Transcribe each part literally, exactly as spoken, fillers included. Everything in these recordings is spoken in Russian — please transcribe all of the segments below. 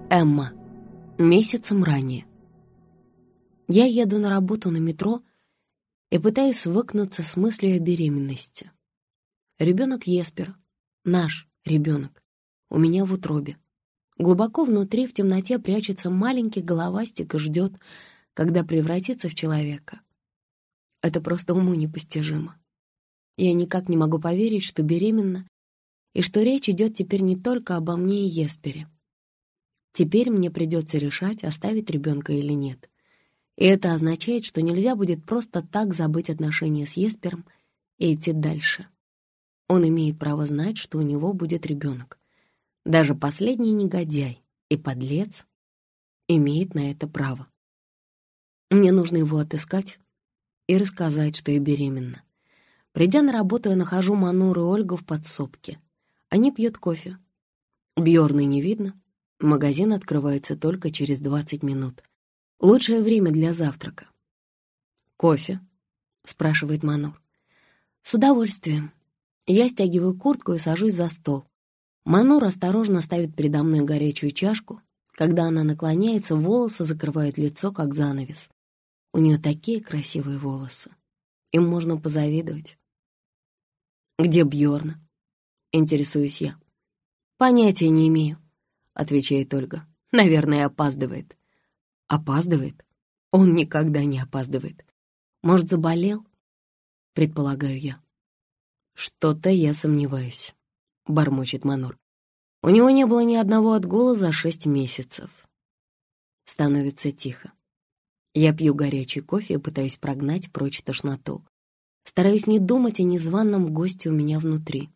Эмма. Месяцем ранее. Я еду на работу на метро и пытаюсь свыкнуться с мыслью о беременности. Ребенок Еспера, наш ребенок, у меня в утробе. Глубоко внутри в темноте прячется маленький головастик и ждет, когда превратится в человека. Это просто уму непостижимо. Я никак не могу поверить, что беременна, и что речь идет теперь не только обо мне и Еспере. Теперь мне придется решать, оставить ребенка или нет. И это означает, что нельзя будет просто так забыть отношения с Еспером и идти дальше. Он имеет право знать, что у него будет ребенок. Даже последний негодяй и подлец имеет на это право. Мне нужно его отыскать и рассказать, что я беременна. Придя на работу, я нахожу Манур и Ольгу в подсобке. Они пьют кофе. Бьорны не видно. Магазин открывается только через двадцать минут. Лучшее время для завтрака. «Кофе?» — спрашивает Манур. «С удовольствием». Я стягиваю куртку и сажусь за стол. Манур осторожно ставит передо мной горячую чашку. Когда она наклоняется, волосы закрывают лицо, как занавес. У нее такие красивые волосы. Им можно позавидовать. «Где Бьорна?» — интересуюсь я. «Понятия не имею», — отвечает Ольга. «Наверное, опаздывает». «Опаздывает? Он никогда не опаздывает. Может, заболел?» — предполагаю я. «Что-то я сомневаюсь», — бормочет Манур. «У него не было ни одного отгула за шесть месяцев». Становится тихо. Я пью горячий кофе и пытаюсь прогнать прочь тошноту. Стараюсь не думать о незваном госте у меня внутри.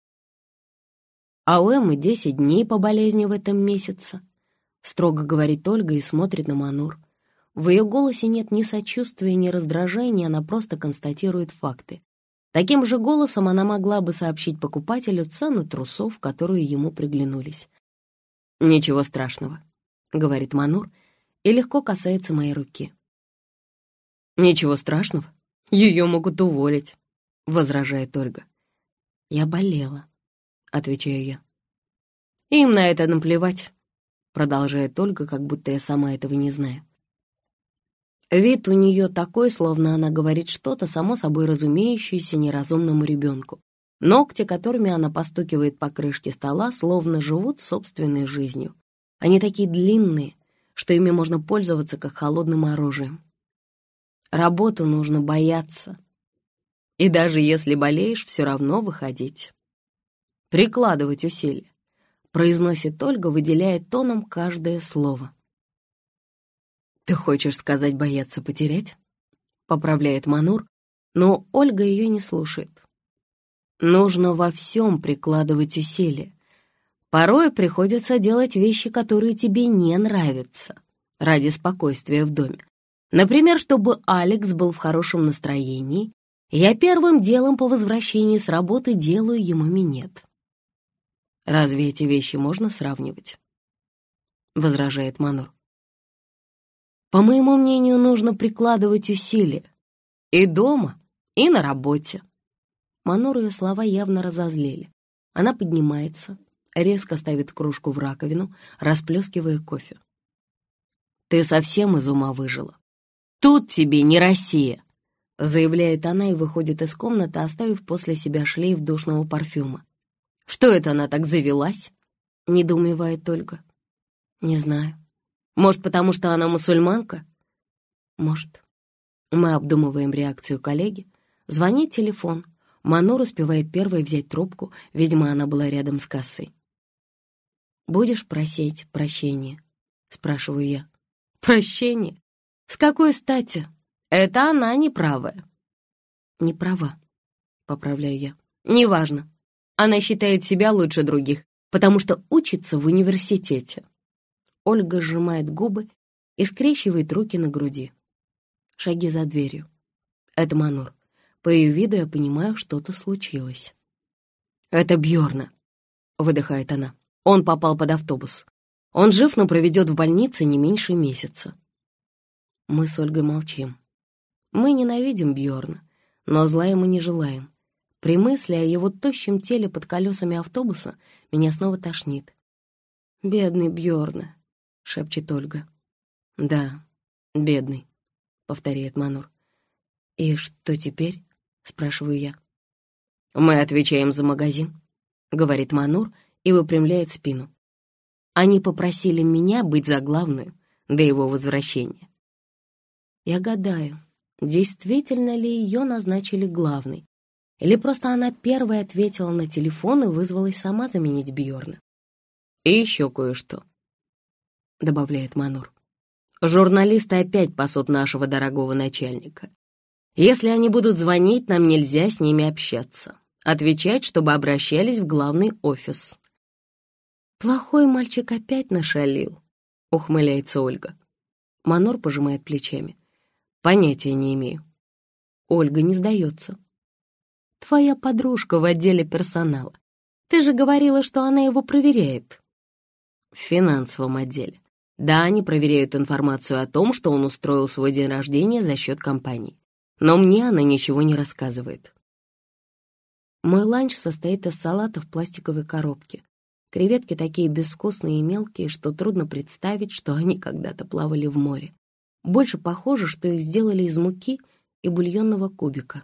«А у Эммы десять дней по болезни в этом месяце», — строго говорит Ольга и смотрит на Манур. В ее голосе нет ни сочувствия, ни раздражения, она просто констатирует факты. Таким же голосом она могла бы сообщить покупателю цену трусов, которые ему приглянулись. «Ничего страшного», — говорит Манур и легко касается моей руки. «Ничего страшного? Ее могут уволить», — возражает Ольга. «Я болела», — отвечаю я. «Им на это наплевать», — продолжает Ольга, как будто я сама этого не знаю. Вид у нее такой, словно она говорит что-то, само собой разумеющееся неразумному ребенку. Ногти, которыми она постукивает по крышке стола, словно живут собственной жизнью. Они такие длинные, что ими можно пользоваться как холодным оружием. Работу нужно бояться. И даже если болеешь, все равно выходить. Прикладывать усилия, произносит Ольга, выделяя тоном каждое слово. «Ты хочешь сказать бояться потерять?» — поправляет Манур, но Ольга ее не слушает. «Нужно во всем прикладывать усилия. Порой приходится делать вещи, которые тебе не нравятся, ради спокойствия в доме. Например, чтобы Алекс был в хорошем настроении, я первым делом по возвращении с работы делаю ему минет». «Разве эти вещи можно сравнивать?» — возражает Манур. «По моему мнению, нужно прикладывать усилия. И дома, и на работе». Манур ее слова явно разозлили. Она поднимается, резко ставит кружку в раковину, расплескивая кофе. «Ты совсем из ума выжила. Тут тебе не Россия», — заявляет она и выходит из комнаты, оставив после себя шлейф душного парфюма. «Что это она так завелась?» — недоумевает Ольга. «Не знаю. Может, потому что она мусульманка?» «Может». Мы обдумываем реакцию коллеги. Звонит телефон. Манур успевает первой взять трубку, видимо, она была рядом с кассой. «Будешь просить прощения?» — спрашиваю я. «Прощение? С какой стати? Это она неправая». «Не права», — поправляю я. «Неважно. Она считает себя лучше других, потому что учится в университете». Ольга сжимает губы и скрещивает руки на груди. Шаги за дверью. Это Манур. По ее виду я понимаю, что-то случилось. «Это Бьорна», — выдыхает она. «Он попал под автобус. Он жив, но проведет в больнице не меньше месяца». Мы с Ольгой молчим. Мы ненавидим Бьорна, но зла ему не желаем. При мысли о его тощем теле под колесами автобуса меня снова тошнит. Бедный Бьорна. шепчет Ольга. «Да, бедный», — повторяет Манур. «И что теперь?» — спрашиваю я. «Мы отвечаем за магазин», — говорит Манур и выпрямляет спину. «Они попросили меня быть за главную до его возвращения». Я гадаю, действительно ли ее назначили главной, или просто она первой ответила на телефон и вызвалась сама заменить Бьорна. «И еще кое-что», — добавляет Манур. «Журналисты опять пасут нашего дорогого начальника. Если они будут звонить, нам нельзя с ними общаться. Отвечать, чтобы обращались в главный офис». «Плохой мальчик опять нашалил», — ухмыляется Ольга. Манур пожимает плечами. «Понятия не имею». Ольга не сдается. «Твоя подружка в отделе персонала. Ты же говорила, что она его проверяет». «В финансовом отделе. Да, они проверяют информацию о том, что он устроил свой день рождения за счет компании. Но мне она ничего не рассказывает». Мой ланч состоит из салата в пластиковой коробке. Креветки такие безвкусные и мелкие, что трудно представить, что они когда-то плавали в море. Больше похоже, что их сделали из муки и бульонного кубика.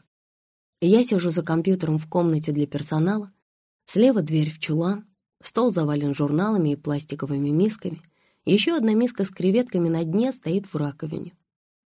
Я сижу за компьютером в комнате для персонала. Слева дверь в чулан, стол завален журналами и пластиковыми мисками. Еще одна миска с креветками на дне стоит в раковине.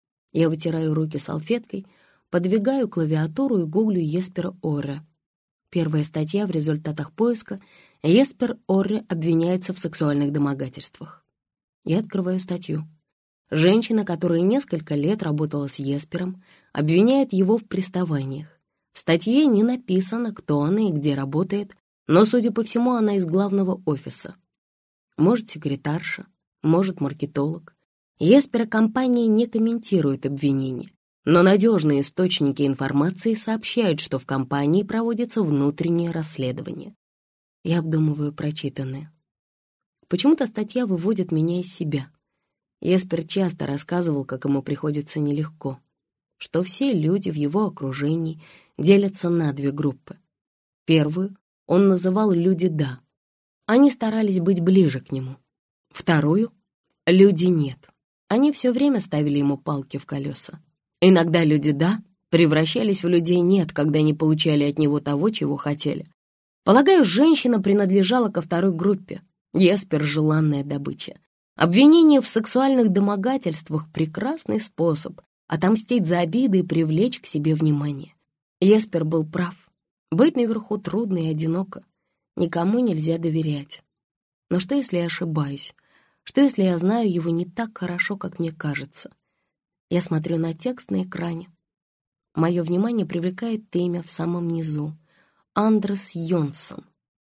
Я вытираю руки салфеткой, подвигаю клавиатуру и гуглю Еспера Орре. Первая статья в результатах поиска: Еспер Орре обвиняется в сексуальных домогательствах. Я открываю статью. Женщина, которая несколько лет работала с Еспером, обвиняет его в приставаниях. В статье не написано, кто она и где работает, но, судя по всему, она из главного офиса. Может, секретарша, может, маркетолог. Еспер и компания не комментируют обвинения, но надежные источники информации сообщают, что в компании проводится внутреннее расследование. Я обдумываю прочитанное. Почему-то статья выводит меня из себя. Еспер часто рассказывал, как ему приходится нелегко, что все люди в его окружении делятся на две группы. Первую он называл «люди да». Они старались быть ближе к нему. Вторую — «люди нет». Они все время ставили ему палки в колеса. Иногда люди да превращались в людей нет, когда не получали от него того, чего хотели. Полагаю, женщина принадлежала ко второй группе. Еспер — желанная добыча. Обвинение в сексуальных домогательствах — прекрасный способ отомстить за обиды и привлечь к себе внимание. Еспер был прав. Быть наверху трудно и одиноко. Никому нельзя доверять. Но что, если я ошибаюсь? Что, если я знаю его не так хорошо, как мне кажется? Я смотрю на текст на экране. Мое внимание привлекает имя в самом низу. Андрес Йонсон.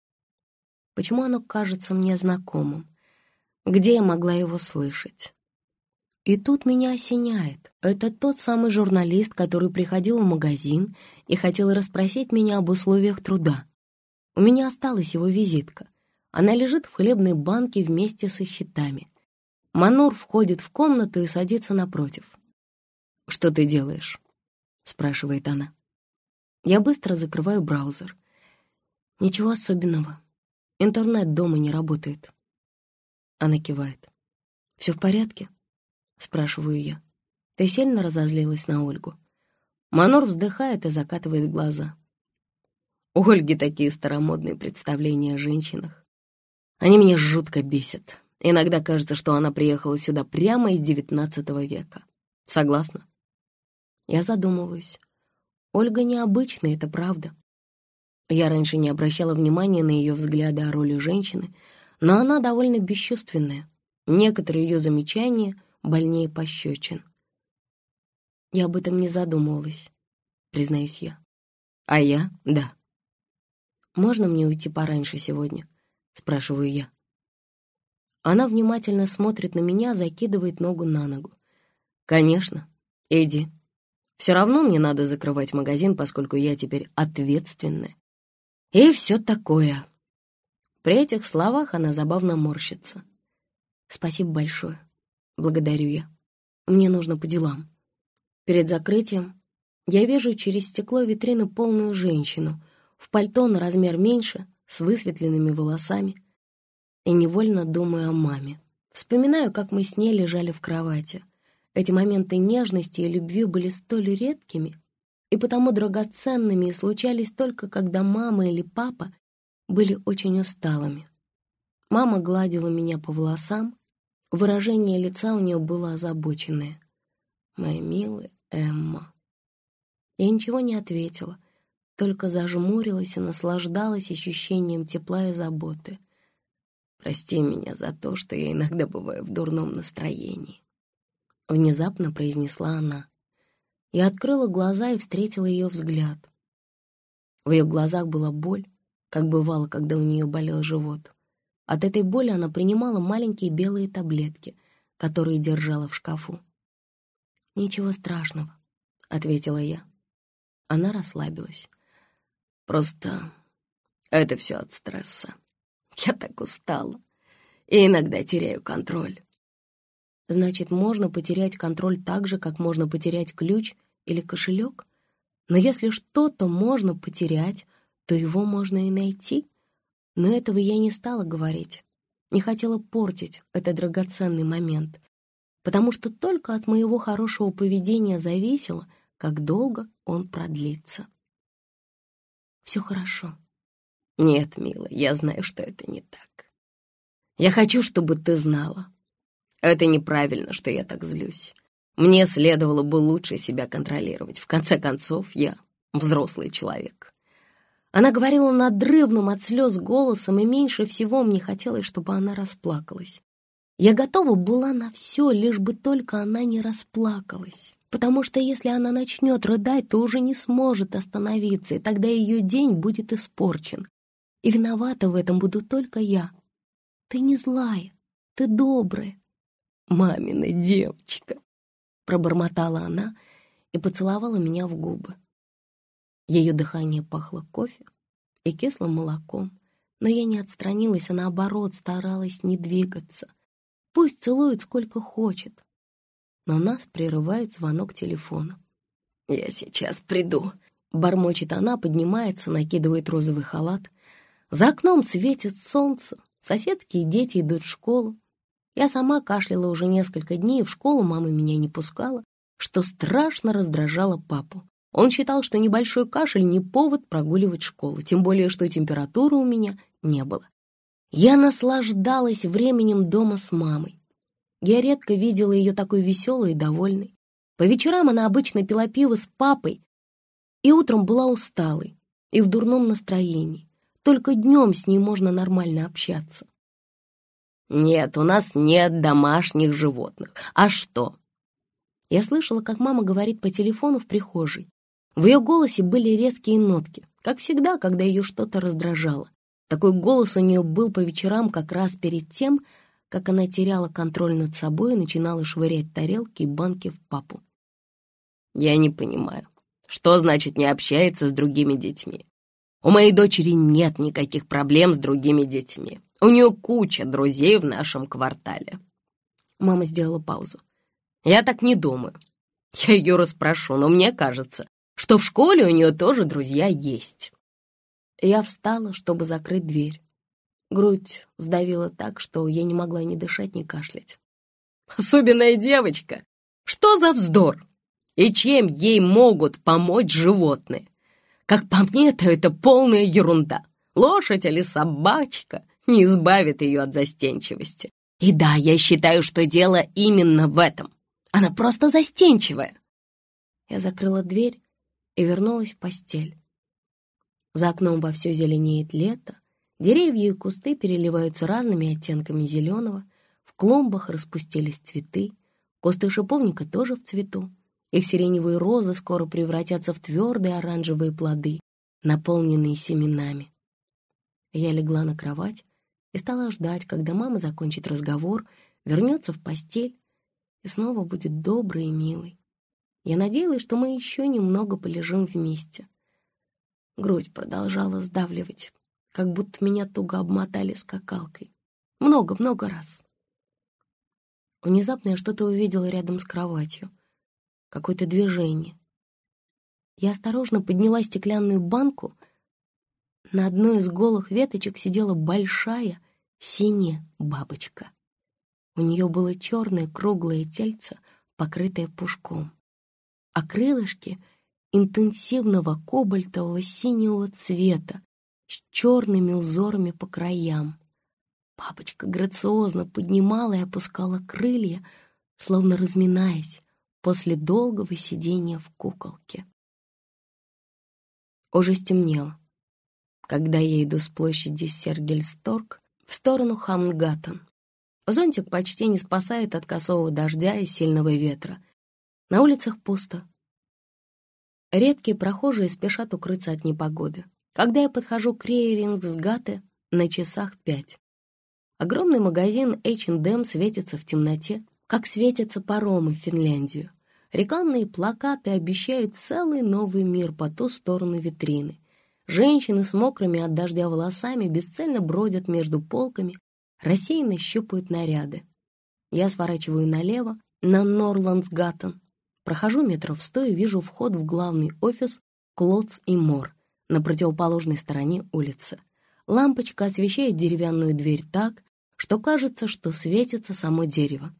Почему оно кажется мне знакомым? Где я могла его слышать? И тут меня осеняет. Это тот самый журналист, который приходил в магазин и хотел расспросить меня об условиях труда. У меня осталась его визитка. Она лежит в хлебной банке вместе со счетами. Манур входит в комнату и садится напротив. «Что ты делаешь?» — спрашивает она. Я быстро закрываю браузер. Ничего особенного. Интернет дома не работает. Она кивает. «Все в порядке?» — спрашиваю я. «Ты сильно разозлилась на Ольгу?» Манур вздыхает и закатывает глаза. У Ольги такие старомодные представления о женщинах. Они меня жутко бесят. Иногда кажется, что она приехала сюда прямо из девятнадцатого века. Согласна? Я задумываюсь. Ольга необычная, это правда. Я раньше не обращала внимания на ее взгляды о роли женщины, но она довольно бесчувственная. Некоторые ее замечания больнее пощечин. Я об этом не задумывалась, признаюсь я. А я — да. «Можно мне уйти пораньше сегодня?» — спрашиваю я. Она внимательно смотрит на меня, закидывает ногу на ногу. «Конечно, иди. Все равно мне надо закрывать магазин, поскольку я теперь ответственная. И все такое». При этих словах она забавно морщится. «Спасибо большое. Благодарю я. Мне нужно по делам». Перед закрытием я вижу через стекло витрины полную женщину в пальто на размер меньше, с высветленными волосами, и невольно думаю о маме. Вспоминаю, как мы с ней лежали в кровати. Эти моменты нежности и любви были столь редкими и потому драгоценными и случались только, когда мама или папа были очень усталыми. Мама гладила меня по волосам, выражение лица у нее было озабоченное. «Моя милая Эмма». Я ничего не ответила, только зажмурилась и наслаждалась ощущением тепла и заботы. «Прости меня за то, что я иногда бываю в дурном настроении», — внезапно произнесла она. Я открыла глаза и встретила ее взгляд. В ее глазах была боль, как бывало, когда у нее болел живот. От этой боли она принимала маленькие белые таблетки, которые держала в шкафу. «Ничего страшного», — ответила я. Она расслабилась. «Просто это все от стресса. Я так устала и иногда теряю контроль». Значит, можно потерять контроль так же, как можно потерять ключ или кошелек? Но если что-то можно потерять, то его можно и найти. Но этого я не стала говорить. Не хотела портить этот драгоценный момент, потому что только от моего хорошего поведения зависело, как долго он продлится. «Все хорошо». «Нет, милая, я знаю, что это не так. Я хочу, чтобы ты знала. Это неправильно, что я так злюсь. Мне следовало бы лучше себя контролировать. В конце концов, я взрослый человек». Она говорила надрывным от слез голосом, и меньше всего мне хотелось, чтобы она расплакалась. Я готова была на все, лишь бы только она не расплакалась, потому что если она начнет рыдать, то уже не сможет остановиться, и тогда ее день будет испорчен. И виновата в этом буду только я. Ты не злая, ты добрая. «Мамина девочка», — пробормотала она и поцеловала меня в губы. Ее дыхание пахло кофе и кислым молоком, но я не отстранилась, а наоборот старалась не двигаться. Пусть целует сколько хочет. Но нас прерывает звонок телефона. «Я сейчас приду», — бормочет она, поднимается, накидывает розовый халат. За окном светит солнце, соседские дети идут в школу. Я сама кашляла уже несколько дней, и в школу мама меня не пускала, что страшно раздражало папу. Он считал, что небольшой кашель не повод прогуливать школу, тем более, что температуры у меня не было. Я наслаждалась временем дома с мамой. Я редко видела ее такой веселой и довольной. По вечерам она обычно пила пиво с папой, и утром была усталой и в дурном настроении. Только днем с ней можно нормально общаться. «Нет, у нас нет домашних животных. А что?» Я слышала, как мама говорит по телефону в прихожей. В ее голосе были резкие нотки, как всегда, когда ее что-то раздражало. Такой голос у нее был по вечерам как раз перед тем, как она теряла контроль над собой и начинала швырять тарелки и банки в папу. «Я не понимаю, что значит не общается с другими детьми? У моей дочери нет никаких проблем с другими детьми. У нее куча друзей в нашем квартале». Мама сделала паузу. «Я так не думаю. Я ее расспрошу, но мне кажется, что в школе у нее тоже друзья есть». Я встала, чтобы закрыть дверь. Грудь сдавила так, что я не могла ни дышать, ни кашлять. «Особенная девочка! Что за вздор? И чем ей могут помочь животные? Как по мне, то это полная ерунда. Лошадь или собачка не избавит ее от застенчивости. И да, я считаю, что дело именно в этом. Она просто застенчивая». Я закрыла дверь и вернулась в постель. За окном вовсю зеленеет лето, деревья и кусты переливаются разными оттенками зеленого, в клумбах распустились цветы, кусты шиповника тоже в цвету. Их сиреневые розы скоро превратятся в твердые оранжевые плоды, наполненные семенами. Я легла на кровать и стала ждать, когда мама закончит разговор, вернется в постель и снова будет доброй и милой. Я надеялась, что мы еще немного полежим вместе. Грудь продолжала сдавливать, как будто меня туго обмотали скакалкой. Много-много раз. Внезапно я что-то увидела рядом с кроватью. Какое-то движение. Я осторожно подняла стеклянную банку. На одной из голых веточек сидела большая синяя бабочка. У нее было черное круглое тельце, покрытое пушком, а крылышки интенсивного кобальтового синего цвета с черными узорами по краям. Бабочка грациозно поднимала и опускала крылья, словно разминаясь после долгого сидения в куколке. Уже стемнело, когда я иду с площади Сергельсторг в сторону Хамнгаттен. Зонтик почти не спасает от косого дождя и сильного ветра. На улицах пусто. Редкие прохожие спешат укрыться от непогоды. Когда я подхожу к Рейрингсгате, на часах пять. Огромный магазин эйч энд эм светится в темноте, как светятся паромы в Финляндию. Рекламные плакаты обещают целый новый мир по ту сторону витрины. Женщины с мокрыми от дождя волосами бесцельно бродят между полками, рассеянно щупают наряды. Я сворачиваю налево, на Норландсгаттен. Прохожу метров сто и вижу вход в главный офис Клотц и Мор на противоположной стороне улицы. Лампочка освещает деревянную дверь так, что кажется, что светится само дерево.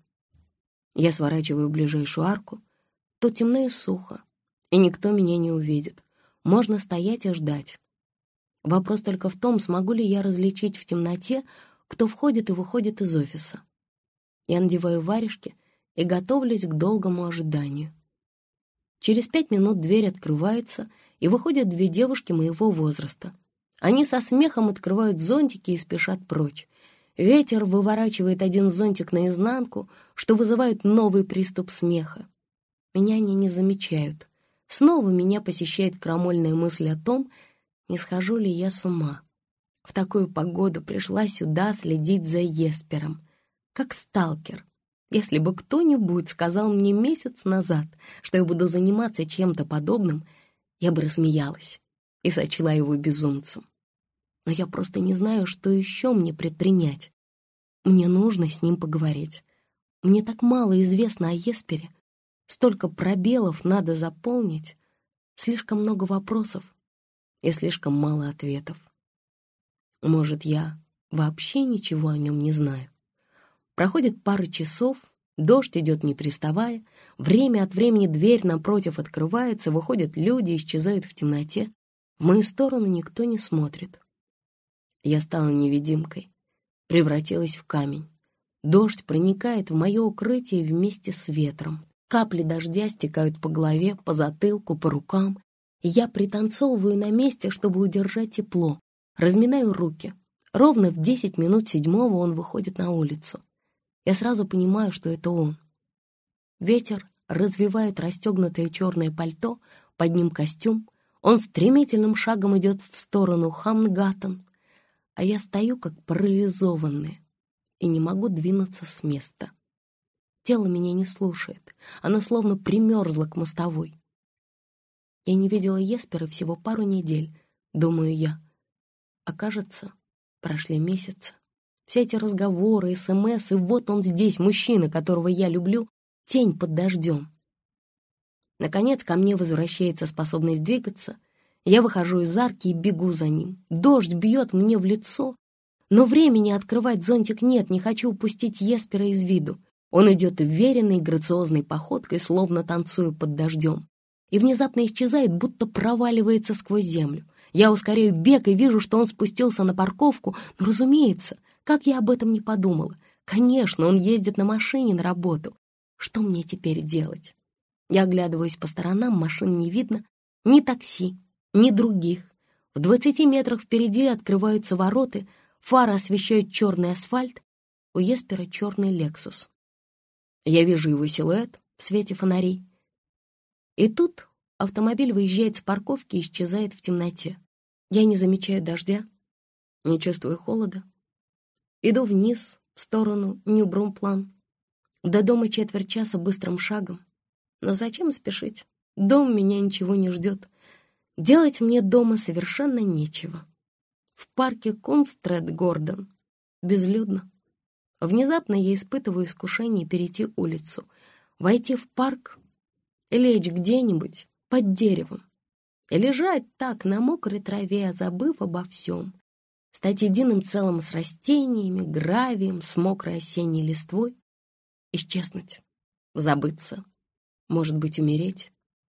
Я сворачиваю в ближайшую арку. Тут темно и сухо, и никто меня не увидит. Можно стоять и ждать. Вопрос только в том, смогу ли я различить в темноте, кто входит и выходит из офиса. Я надеваю варежки и готовлюсь к долгому ожиданию. Через пять минут дверь открывается, и выходят две девушки моего возраста. Они со смехом открывают зонтики и спешат прочь. Ветер выворачивает один зонтик наизнанку, что вызывает новый приступ смеха. Меня они не замечают. Снова меня посещает крамольная мысль о том, не схожу ли я с ума. В такую погоду пришла сюда следить за Еспером, как сталкер. Если бы кто-нибудь сказал мне месяц назад, что я буду заниматься чем-то подобным, я бы рассмеялась и сочла его безумцем. Но я просто не знаю, что еще мне предпринять. Мне нужно с ним поговорить. Мне так мало известно о Еспере. Столько пробелов надо заполнить. Слишком много вопросов и слишком мало ответов. Может, я вообще ничего о нем не знаю. Проходит пара часов, дождь идет не переставая, время от времени дверь напротив открывается, выходят люди, исчезают в темноте. В мою сторону никто не смотрит. Я стала невидимкой, превратилась в камень. Дождь проникает в мое укрытие вместе с ветром. Капли дождя стекают по голове, по затылку, по рукам. И я пританцовываю на месте, чтобы удержать тепло. Разминаю руки. Ровно в десять минут седьмого он выходит на улицу. Я сразу понимаю, что это он. Ветер развивает расстегнутое черное пальто, под ним костюм. Он стремительным шагом идет в сторону Хамнгаттен, а я стою как парализованная и не могу двинуться с места. Тело меня не слушает, оно словно примерзло к мостовой. Я не видела Еспера всего пару недель, думаю я. А кажется, прошли месяцы. Все эти разговоры, смс, и вот он здесь, мужчина, которого я люблю, тень под дождем. Наконец ко мне возвращается способность двигаться. Я выхожу из арки и бегу за ним. Дождь бьет мне в лицо, но времени открывать зонтик нет, не хочу упустить Еспера из виду. Он идет уверенной, грациозной походкой, словно танцуя под дождем, и внезапно исчезает, будто проваливается сквозь землю. Я ускоряю бег и вижу, что он спустился на парковку, но, разумеется, как я об этом не подумала. Конечно, он ездит на машине на работу. Что мне теперь делать? Я оглядываюсь по сторонам, машин не видно, ни такси, ни других. В двадцати метрах впереди открываются ворота, фары освещают черный асфальт, у Еспера черный «Лексус». Я вижу его силуэт в свете фонарей. И тут автомобиль выезжает с парковки и исчезает в темноте. Я не замечаю дождя, не чувствую холода. Иду вниз, в сторону Нью-Брумплан. До дома четверть часа быстрым шагом. Но зачем спешить? Дом меня ничего не ждет. Делать мне дома совершенно нечего. В парке Кунстрет-Гордон безлюдно. Внезапно я испытываю искушение перейти улицу, войти в парк и лечь где-нибудь под деревом. И лежать так на мокрой траве, забыв обо всем. Стать единым целым с растениями, гравием, с мокрой осенней листвой. исчезнуть, забыться, может быть, умереть.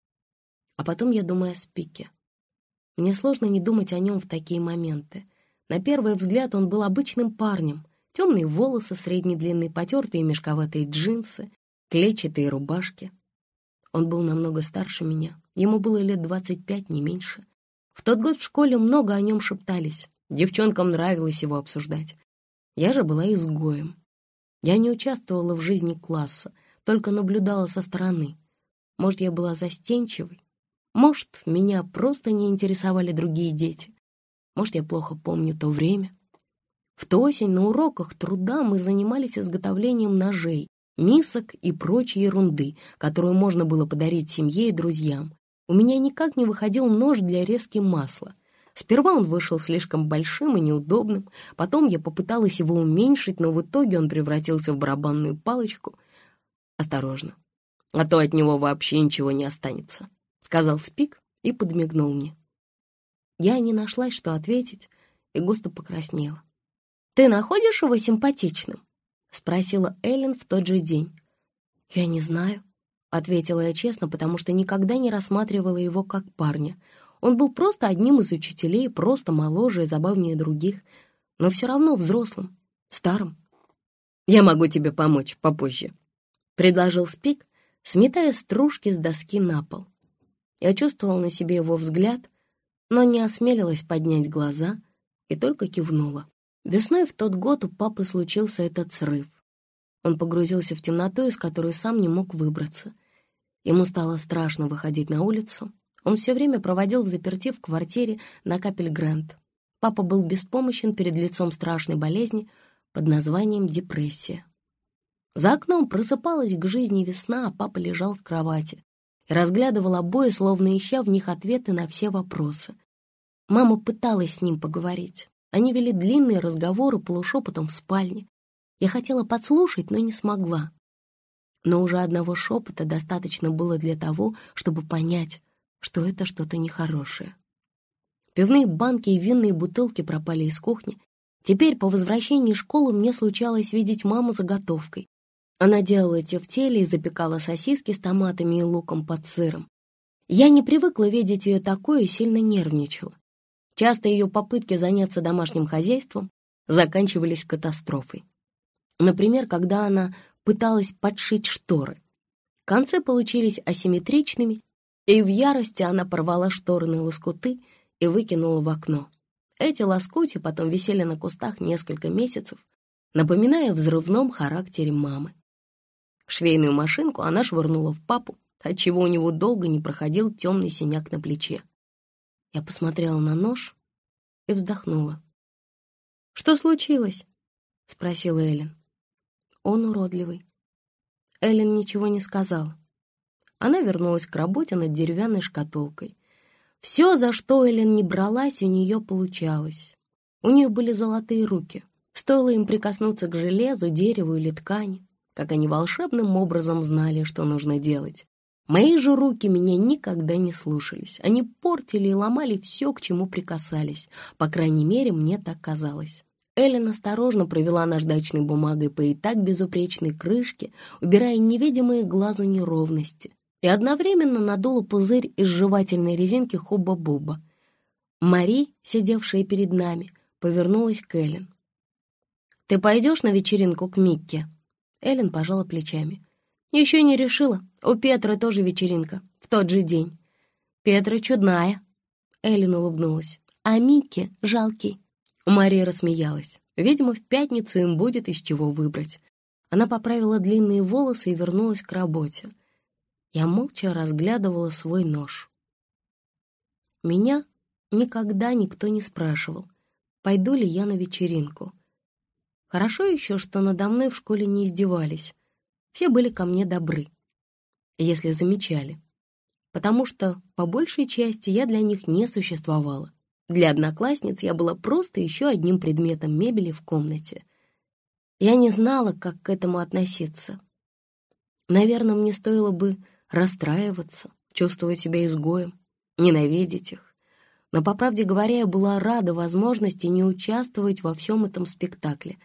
А потом я думаю о Спике. Мне сложно не думать о нем в такие моменты. На первый взгляд он был обычным парнем. Темные волосы средней длины, потертые мешковатые джинсы, клетчатые рубашки. Он был намного старше меня. Ему было лет двадцать пять, не меньше. В тот год в школе много о нем шептались. Девчонкам нравилось его обсуждать. Я же была изгоем. Я не участвовала в жизни класса, только наблюдала со стороны. Может, я была застенчивой? Может, меня просто не интересовали другие дети? Может, я плохо помню то время? В ту осень на уроках труда мы занимались изготовлением ножей, мисок и прочей ерунды, которую можно было подарить семье и друзьям. У меня никак не выходил нож для резки масла. Сперва он вышел слишком большим и неудобным, потом я попыталась его уменьшить, но в итоге он превратился в барабанную палочку. «Осторожно, а то от него вообще ничего не останется», — сказал Спик и подмигнул мне. Я не нашлась, что ответить, и густо покраснела. «Ты находишь его симпатичным?» — спросила Эллен в тот же день. «Я не знаю», — ответила я честно, потому что никогда не рассматривала его как парня. Он был просто одним из учителей, просто моложе и забавнее других, но все равно взрослым, старым. «Я могу тебе помочь попозже», — предложил Спик, сметая стружки с доски на пол. Я чувствовала на себе его взгляд, но не осмелилась поднять глаза и только кивнула. Весной в тот год у папы случился этот срыв. Он погрузился в темноту, из которой сам не мог выбраться. Ему стало страшно выходить на улицу. Он все время проводил взаперти в квартире на Капель-Грэнд. Папа был беспомощен перед лицом страшной болезни под названием депрессия. За окном просыпалась к жизни весна, а папа лежал в кровати и разглядывал обои, словно ища в них ответы на все вопросы. Мама пыталась с ним поговорить. Они вели длинные разговоры полушепотом в спальне. Я хотела подслушать, но не смогла. Но уже одного шепота достаточно было для того, чтобы понять, что это что-то нехорошее. Пивные банки и винные бутылки пропали из кухни. Теперь по возвращении из школы мне случалось видеть маму заготовкой. Она делала тефтели и запекала сосиски с томатами и луком под сыром. Я не привыкла видеть ее такой и сильно нервничала. Часто ее попытки заняться домашним хозяйством заканчивались катастрофой. Например, когда она пыталась подшить шторы. Концы получились асимметричными, и в ярости она порвала шторы на лоскуты и выкинула в окно. Эти лоскутья потом висели на кустах несколько месяцев, напоминая о взрывном характере мамы. Швейную машинку она швырнула в папу, отчего у него долго не проходил темный синяк на плече. Я посмотрела на нож и вздохнула. «Что случилось?» — спросила Эллен. «Он уродливый». Эллен ничего не сказала. Она вернулась к работе над деревянной шкатулкой. Все, за что Эллен не бралась, у нее получалось. У нее были золотые руки. Стоило им прикоснуться к железу, дереву или ткани, как они волшебным образом знали, что нужно делать. Мои же руки меня никогда не слушались. Они портили и ломали все, к чему прикасались. По крайней мере, мне так казалось. Эллен осторожно провела наждачной бумагой по и так безупречной крышке, убирая невидимые глазу неровности, и одновременно надула пузырь из жевательной резинки Хубба-Бубба. Мари, сидевшая перед нами, повернулась к Эллен. «Ты пойдешь на вечеринку к Микке?» Эллен пожала плечами. «Еще не решила. У Петры тоже вечеринка. В тот же день». «Петра чудная», — Эллен улыбнулась. «А Микке жалкий». Мария рассмеялась. Видимо, в пятницу им будет из чего выбрать. Она поправила длинные волосы и вернулась к работе. Я молча разглядывала свой нож. Меня никогда никто не спрашивал, пойду ли я на вечеринку. Хорошо еще, что надо мной в школе не издевались. Все были ко мне добры, если замечали, потому что, по большей части, я для них не существовала. Для одноклассниц я была просто еще одним предметом мебели в комнате. Я не знала, как к этому относиться. Наверное, мне стоило бы расстраиваться, чувствовать себя изгоем, ненавидеть их. Но, по правде говоря, я была рада возможности не участвовать во всем этом спектакле.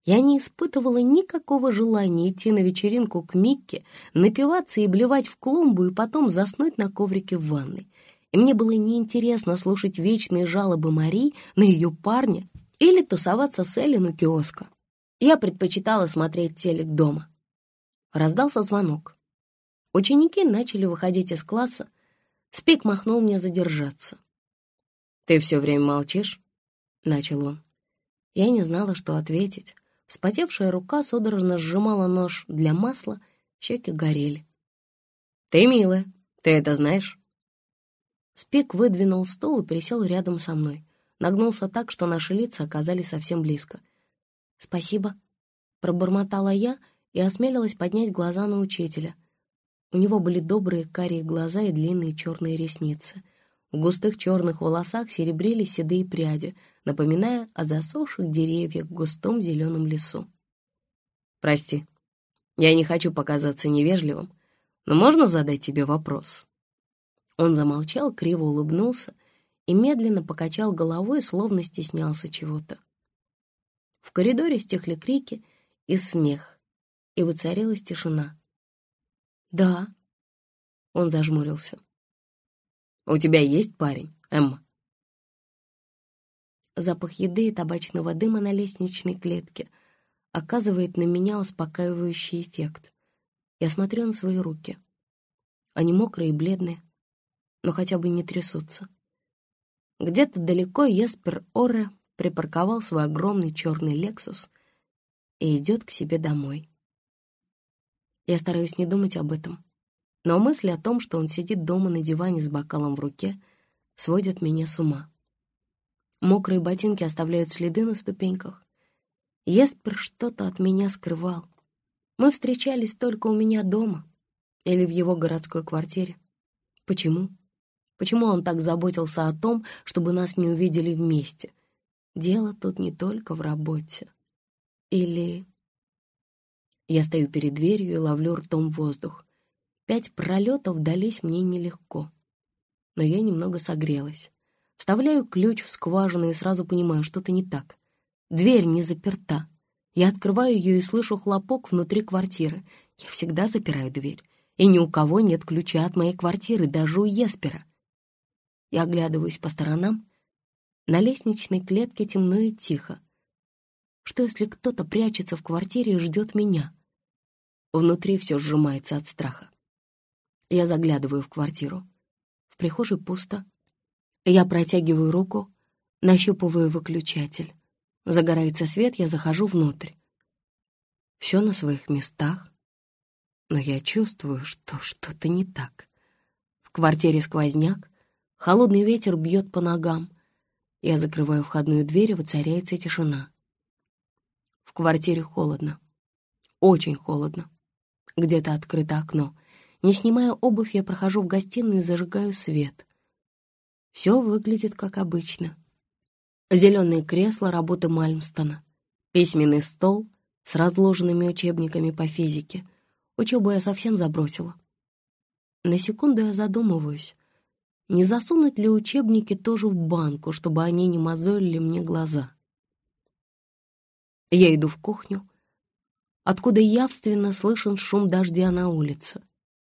Я не испытывала никакого желания идти на вечеринку к Микке, напиваться и блевать в клумбу и потом заснуть на коврике в ванной. И мне было неинтересно слушать вечные жалобы Мари на ее парня или тусоваться с Эллен у киоска. Я предпочитала смотреть телек дома. Раздался звонок. Ученики начали выходить из класса. Спик махнул мне задержаться. «Ты все время молчишь?» — начал он. Я не знала, что ответить. Вспотевшая рука судорожно сжимала нож для масла, щеки горели. «Ты милая, ты это знаешь?» Спик выдвинул стул и присел рядом со мной. Нагнулся так, что наши лица оказались совсем близко. «Спасибо», — пробормотала я и осмелилась поднять глаза на учителя. У него были добрые карие глаза и длинные черные ресницы. В густых черных волосах серебрились седые пряди, напоминая о засохших деревьях в густом зеленом лесу. «Прости, я не хочу показаться невежливым, но можно задать тебе вопрос?» Он замолчал, криво улыбнулся и медленно покачал головой, словно стеснялся чего-то. В коридоре стихли крики и смех, и воцарилась тишина. «Да», — он зажмурился. «У тебя есть парень, Эмма?» Запах еды и табачного дыма на лестничной клетке оказывает на меня успокаивающий эффект. Я смотрю на свои руки. Они мокрые и бледные, но хотя бы не трясутся. Где-то далеко Еспер Орре припарковал свой огромный черный «Лексус» и идет к себе домой. Я стараюсь не думать об этом, но мысли о том, что он сидит дома на диване с бокалом в руке, сводят меня с ума. Мокрые ботинки оставляют следы на ступеньках. Еспер что-то от меня скрывал. Мы встречались только у меня дома или в его городской квартире. Почему? Почему он так заботился о том, чтобы нас не увидели вместе? Дело тут не только в работе. Или... Я стою перед дверью и ловлю ртом воздух. Пять пролетов дались мне нелегко. Но я немного согрелась. Вставляю ключ в скважину и сразу понимаю, что-то не так. Дверь не заперта. Я открываю ее и слышу хлопок внутри квартиры. Я всегда запираю дверь. И ни у кого нет ключа от моей квартиры, даже у Еспера. Я оглядываюсь по сторонам. На лестничной клетке темно и тихо. Что, если кто-то прячется в квартире и ждет меня? Внутри все сжимается от страха. Я заглядываю в квартиру. В прихожей пусто. Я протягиваю руку, нащупываю выключатель. Загорается свет, я захожу внутрь. Все на своих местах, но я чувствую, что что-то не так. В квартире сквозняк, холодный ветер бьет по ногам. Я закрываю входную дверь, и воцаряется тишина. В квартире холодно. Очень холодно. Где-то открыто окно. Не снимая обувь, я прохожу в гостиную и зажигаю свет. Все выглядит как обычно. Зеленые кресла работы Мальмстона, письменный стол с разложенными учебниками по физике. Учебу я совсем забросила. На секунду я задумываюсь, не засунуть ли учебники тоже в банку, чтобы они не мозолили мне глаза. Я иду в кухню, откуда явственно слышен шум дождя на улице.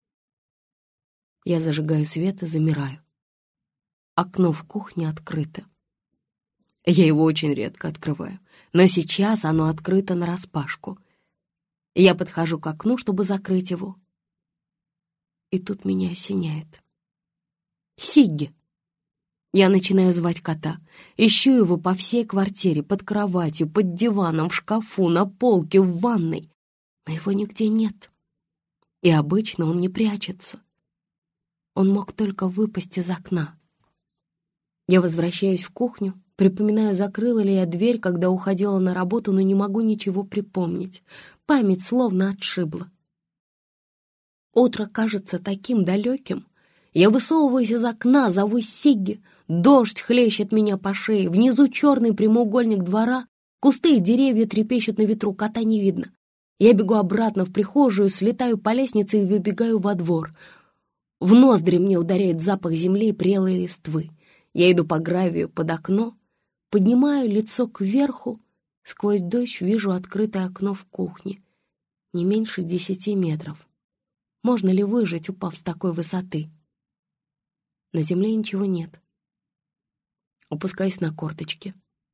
Я зажигаю свет и замираю. Окно в кухне открыто. Я его очень редко открываю, но сейчас оно открыто нараспашку. Я подхожу к окну, чтобы закрыть его. И тут меня осеняет. Сигги! Я начинаю звать кота. Ищу его по всей квартире, под кроватью, под диваном, в шкафу, на полке, в ванной. Но его нигде нет. И обычно он не прячется. Он мог только выпасть из окна. Я возвращаюсь в кухню, припоминаю, закрыла ли я дверь, когда уходила на работу, но не могу ничего припомнить. Память словно отшибла. Утро кажется таким далеким. Я высовываюсь из окна, зову Сигги. Дождь хлещет меня по шее. Внизу черный прямоугольник двора. Кусты и деревья трепещут на ветру, кота не видно. Я бегу обратно в прихожую, слетаю по лестнице и выбегаю во двор. В ноздри мне ударяет запах земли и прелой листвы. Я иду по гравию под окно, поднимаю лицо кверху, Сквозь дождь вижу открытое окно в кухне. Не меньше десяти метров. Можно ли выжить, упав с такой высоты? На земле ничего нет. Опускаюсь на корточки.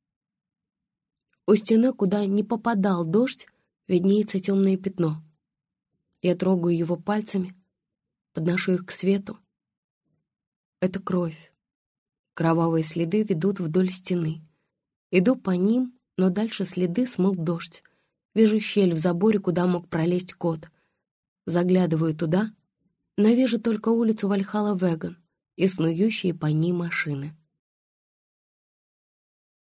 У стены, куда не попадал дождь, виднеется темное пятно. Я трогаю его пальцами, подношу их к свету. Это кровь. Кровавые следы ведут вдоль стены. Иду по ним, но дальше следы смыл дождь. Вижу щель в заборе, куда мог пролезть кот. Заглядываю туда, но вижу только улицу Вальхалла Веган и снующие по ней машины.